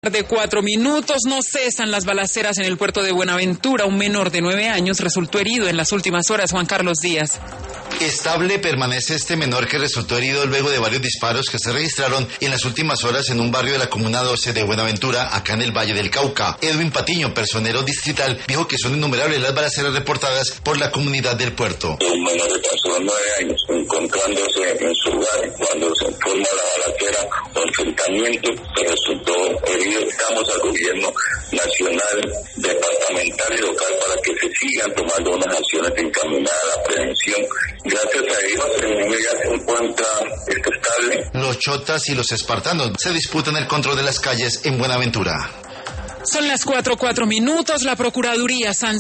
De 4 minutos, no cesan las balaceras en el puerto de Buenaventura. Un menor de 9 años resultó herido en las últimas horas. Juan Carlos Díaz. Estable permanece este menor que resultó herido luego de varios disparos que se registraron en las últimas horas en un barrio de la Comuna 12 de Buenaventura, acá en el Valle del Cauca. Edwin Patiño, personero distrital, dijo que son innumerables las balaceras reportadas por la comunidad del puerto. Un menor de tan solo 9 años, encontrándose en su hogar cuando se forma la balacera o enfrentamiento, que resultó herido. Estamos al gobierno nacional, departamental y local para que se sigan tomando unas acciones encaminadas a la prevención. Gracias a Dios, el niño ya se encuentra estable. Los chotas y los espartanos se disputan el control de las calles en Buenaventura. Son las 4:04. La Procuraduría